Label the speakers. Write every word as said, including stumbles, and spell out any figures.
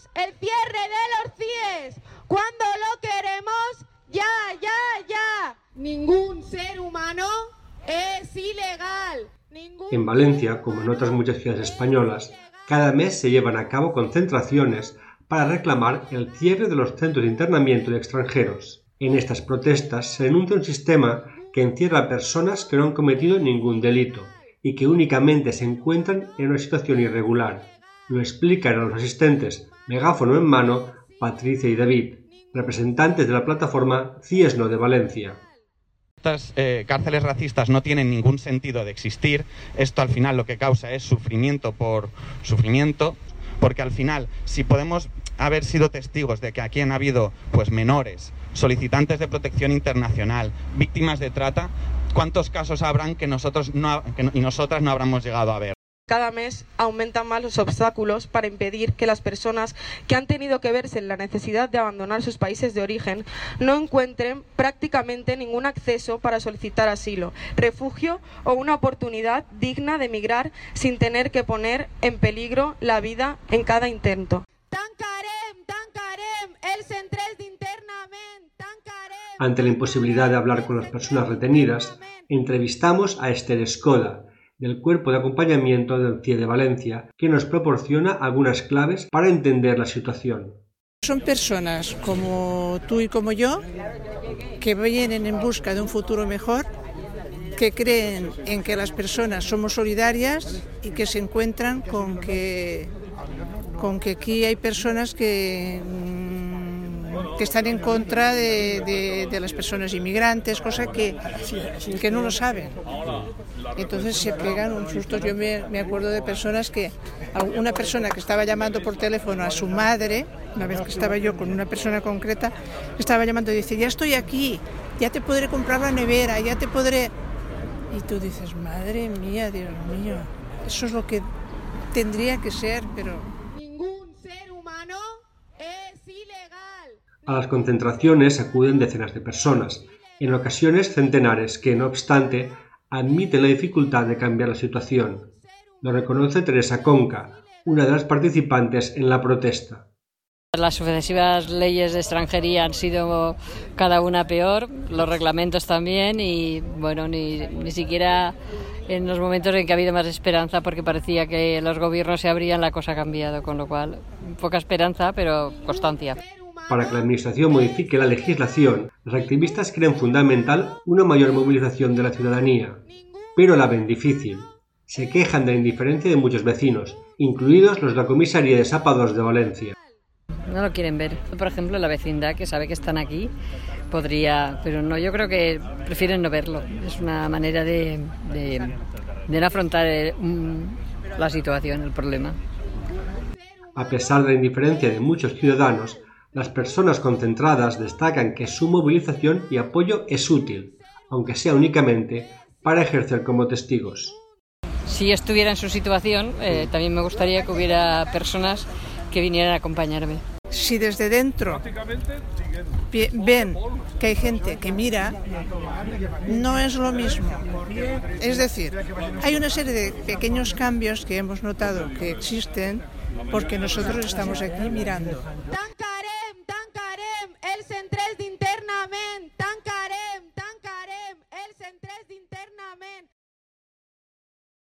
Speaker 1: el cierre de los C I E S. Cuando lo queremos, ya, ya, ya. Ningún ser humano es ilegal. Ningún
Speaker 2: En Valencia, como en otras muchas ciudades españolas, cada mes se llevan a cabo concentraciones para reclamar el cierre de los centros de internamiento de extranjeros. En estas protestas se denuncia un sistema que encierra a personas que no han cometido ningún delito y que únicamente se encuentran en una situación irregular. Lo explican a los asistentes, megáfono en mano, Patricia y David, representantes de la plataforma CIESNO de Valencia.
Speaker 3: Estas eh, cárceles racistas no tienen ningún sentido de existir. Esto al final lo que causa es sufrimiento por sufrimiento, porque al final, si podemos haber sido testigos de que aquí han habido pues menores, solicitantes de protección internacional, víctimas de trata, ¿cuántos casos habrán que nosotros no, que, y nosotras no habremos llegado a ver?
Speaker 4: Cada mes aumentan más los obstáculos para impedir que las personas que han tenido que verse en la necesidad de abandonar sus países de origen no encuentren prácticamente ningún acceso para solicitar asilo, refugio o una oportunidad digna de emigrar sin tener que poner en peligro la vida en cada intento.
Speaker 1: Tancarem, tancarem, el centres d'internament, tancarem.
Speaker 2: Ante la imposibilidad de hablar con las personas retenidas, entrevistamos a Esther Escoda, del Cuerpo de Acompañamiento del C I E de Valencia, que nos proporciona algunas claves para entender la situación.
Speaker 5: Son personas como tú y como yo, que vienen en busca de un futuro mejor, que creen en que las personas somos solidarias y que se encuentran con que, con que aquí hay personas que... que están en contra de, de, de las personas inmigrantes, cosa que, que no lo saben. Entonces se pegan un susto. Yo me, me acuerdo de personas que, una persona que estaba llamando por teléfono a su madre, una vez que estaba yo con una persona concreta, estaba llamando y dice, ya estoy aquí, ya te podré comprar la nevera, ya te podré... Y tú dices, madre mía, Dios mío, eso es lo que tendría que ser, pero...
Speaker 1: Ningún ser humano es ilegal.
Speaker 2: A las concentraciones acuden decenas de personas, en ocasiones centenares, que, no obstante, admiten la dificultad de cambiar la situación. Lo reconoce Teresa Conca, una de las participantes en la protesta.
Speaker 6: Las sucesivas leyes de extranjería han sido cada una peor, los reglamentos también, y bueno, ni, ni siquiera en los momentos en que ha habido más esperanza, porque parecía que los gobiernos se abrían, la cosa ha cambiado, con lo cual poca esperanza, pero constancia.
Speaker 2: Para que la Administración modifique la legislación, los activistas creen fundamental una mayor movilización de la ciudadanía, pero la ven difícil. Se quejan de la indiferencia de muchos vecinos, incluidos los de la comisaría de Sapa dos de Valencia.
Speaker 6: No lo quieren ver. Por ejemplo, la vecindad, que sabe que están aquí, podría... Pero no, yo creo que prefieren no verlo. Es una manera de, de, de no afrontar el, um, la situación, el problema.
Speaker 2: A pesar de la indiferencia de muchos ciudadanos, las personas concentradas destacan que su movilización y apoyo es útil, aunque sea únicamente para ejercer como testigos.
Speaker 6: Si estuviera en su situación, eh, también me gustaría que hubiera personas que vinieran a acompañarme.
Speaker 5: Si desde dentro ven que hay gente que mira, no es lo mismo. Es decir, hay una serie de pequeños cambios que hemos notado que existen porque nosotros estamos aquí mirando.